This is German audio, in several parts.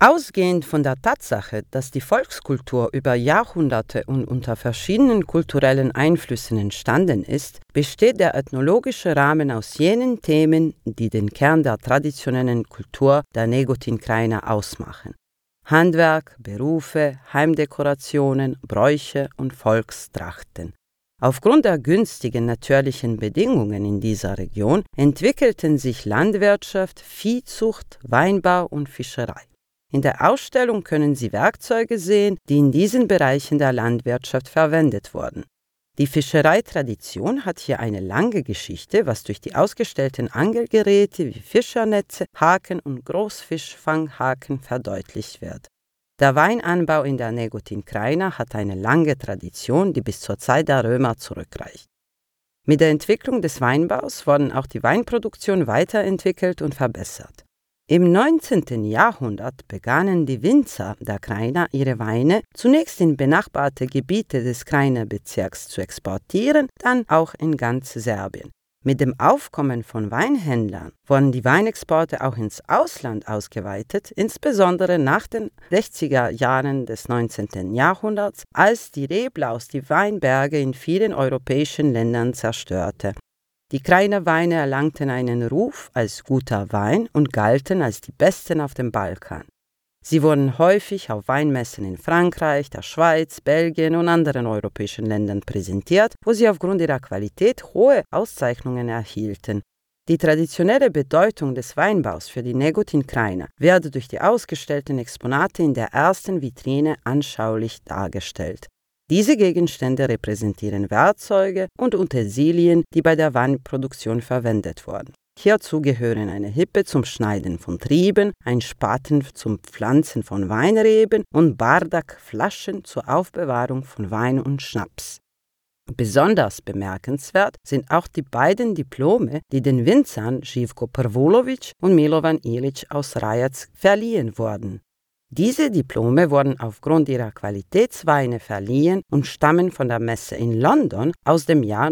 Ausgehend von der Tatsache, dass die Volkskultur über Jahrhunderte und unter verschiedenen kulturellen Einflüssen entstanden ist, besteht der ethnologische Rahmen aus jenen Themen, die den Kern der traditionellen Kultur der Negotin-Krainer ausmachen. Handwerk, Berufe, Heimdekorationen, Bräuche und Volkstrachten. Aufgrund der günstigen natürlichen Bedingungen in dieser Region entwickelten sich Landwirtschaft, Viehzucht, Weinbau und Fischerei. In der Ausstellung können Sie Werkzeuge sehen, die in diesen Bereichen der Landwirtschaft verwendet wurden. Die Fischereitradition hat hier eine lange Geschichte, was durch die ausgestellten Angelgeräte wie Fischernetze, Haken und Großfischfanghaken verdeutlicht wird. Der Weinanbau in der Negotin-Kraina hat eine lange Tradition, die bis zur Zeit der Römer zurückreicht. Mit der Entwicklung des Weinbaus wurden auch die Weinproduktion weiterentwickelt und verbessert. Im 19. Jahrhundert begannen die Winzer der Kraina ihre Weine zunächst in benachbarte Gebiete des Kraina-Bezirks zu exportieren, dann auch in ganz Serbien. Mit dem Aufkommen von Weinhändlern wurden die Weinexporte auch ins Ausland ausgeweitet, insbesondere nach den 60er Jahren des 19. Jahrhunderts, als die Reblaus die Weinberge in vielen europäischen Ländern zerstörte. Die Krainer Weine erlangten einen Ruf als guter Wein und galten als die besten auf dem Balkan. Sie wurden häufig auf Weinmessen in Frankreich, der Schweiz, Belgien und anderen europäischen Ländern präsentiert, wo sie aufgrund ihrer Qualität hohe Auszeichnungen erhielten. Die traditionelle Bedeutung des Weinbaus für die Negotin-Krainer wird durch die ausgestellten Exponate in der ersten Vitrine anschaulich dargestellt. Diese Gegenstände repräsentieren Werkzeuge und Utensilien, die bei der Weinproduktion verwendet wurden. Hierzu gehören eine Hippe zum Schneiden von Trieben, ein Spaten zum Pflanzen von Weinreben und Bardak-Flaschen zur Aufbewahrung von Wein und Schnaps. Besonders bemerkenswert sind auch die beiden Diplome, die den Winzern Živko Prvulović und Milovan Ilić aus Rajac verliehen wurden. Diese Diplome wurden aufgrund ihrer Qualitätsweine verliehen und stammen von der Messe in London aus dem Jahr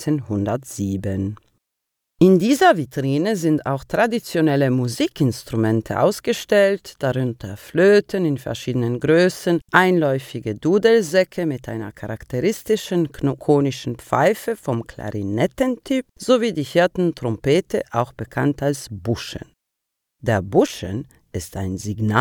1907. In dieser Vitrine sind auch traditionelle Musikinstrumente ausgestellt, darunter Flöten in verschiedenen Größen, einläufige Dudelsäcke mit einer charakteristischen konischen Pfeife vom Klarinettentyp sowie die Hirtentrompete, auch bekannt als Buschen. Der Buschen ist ein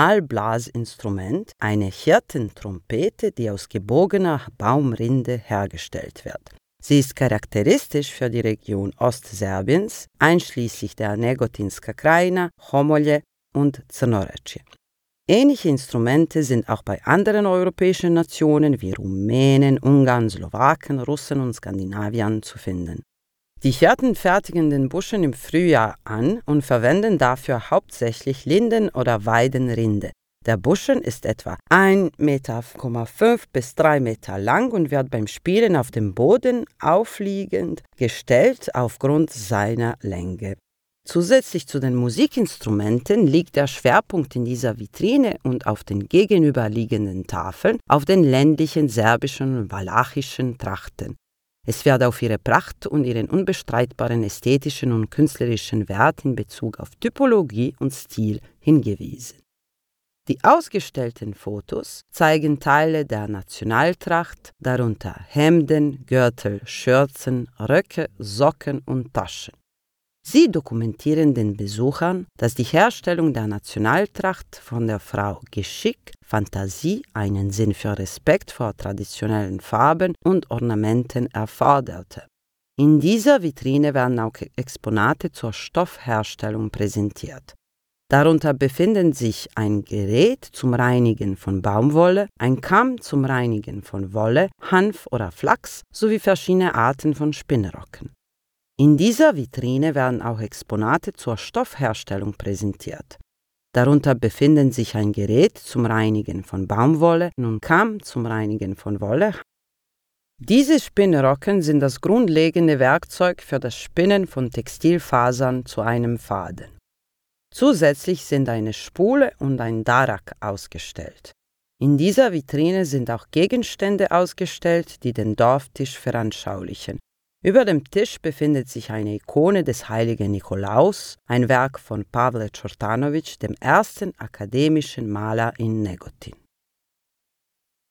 Signalblasinstrument, eine Hirtentrompete, die aus gebogener Baumrinde hergestellt wird. Sie ist charakteristisch für die Region Ostserbiens, einschließlich der Negotinska Kraina, Homolje und Crnoreče. Ähnliche Instrumente sind auch bei anderen europäischen Nationen wie Rumänen, Ungarn, Slowaken, Russen und Skandinaviern zu finden. Die Hirten fertigen den Buschen im Frühjahr an und verwenden dafür hauptsächlich Linden- oder Weidenrinde. Der Buschen ist etwa 1,5 Meter bis 3 Meter lang und wird beim Spielen auf dem Boden aufliegend gestellt aufgrund seiner Länge. Zusätzlich zu den Musikinstrumenten liegt der Schwerpunkt in dieser Vitrine und auf den gegenüberliegenden Tafeln auf den ländlichen serbischen und walachischen Trachten. Es wird auf ihre Pracht und ihren unbestreitbaren ästhetischen und künstlerischen Wert in Bezug auf Typologie und Stil hingewiesen. Die ausgestellten Fotos zeigen Teile der Nationaltracht, darunter Hemden, Gürtel, Schürzen, Röcke, Socken und Taschen. Sie dokumentieren den Besuchern, dass die Herstellung der Nationaltracht von der Frau Geschick, Fantasie, einen Sinn für Respekt vor traditionellen Farben und Ornamenten erforderte. In dieser Vitrine werden auch Exponate zur Stoffherstellung präsentiert. Darunter befinden sich ein Gerät zum Reinigen von Baumwolle, ein Kamm zum Reinigen von Wolle, Hanf oder Flachs sowie verschiedene Arten von Spinnrocken. In dieser Vitrine werden auch Exponate zur Stoffherstellung präsentiert. Darunter befinden sich ein Gerät zum Reinigen von Baumwolle und Kamm zum Reinigen von Wolle. Diese Spinnrocken sind das grundlegende Werkzeug für das Spinnen von Textilfasern zu einem Faden. Zusätzlich sind eine Spule und ein Darak ausgestellt. In dieser Vitrine sind auch Gegenstände ausgestellt, die den Dorftisch veranschaulichen. Über dem Tisch befindet sich eine Ikone des heiligen Nikolaus, ein Werk von Pavle Čortanović, dem ersten akademischen Maler in Negotin.